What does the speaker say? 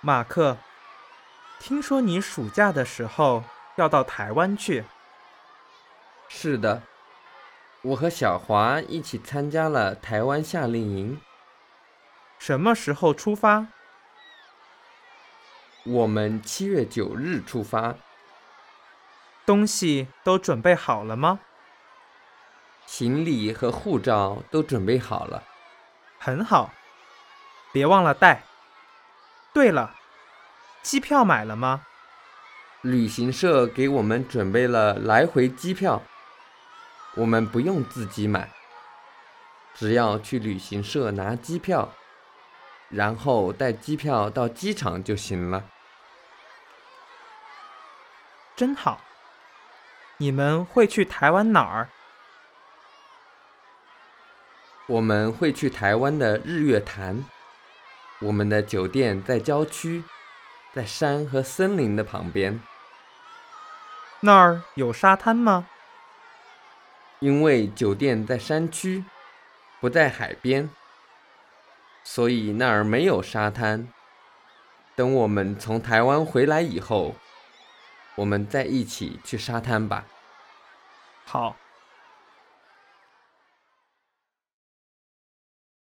马克，听说你暑假的时候要到台湾去。 是的，我和小华一起参加了台湾夏令营。 什么时候出发？ 我们7月9日出发。 东西都准备好了吗？ 行李和护照都准备好了。 很好，别忘了带。对了，机票买了吗？ 旅行社给我们准备了来回机票，我们不用自己买，只要去旅行社拿机票，然后带机票到机场就行了。 真好。你们会去台湾哪儿？ 我们会去台湾的日月潭，我们的酒店在郊区，在山和森林的旁边。 那儿有沙滩吗？ 因为酒店在山区，不在海边，所以那儿没有沙滩。等我们从台湾回来以后，我们再一起去沙滩吧。 好。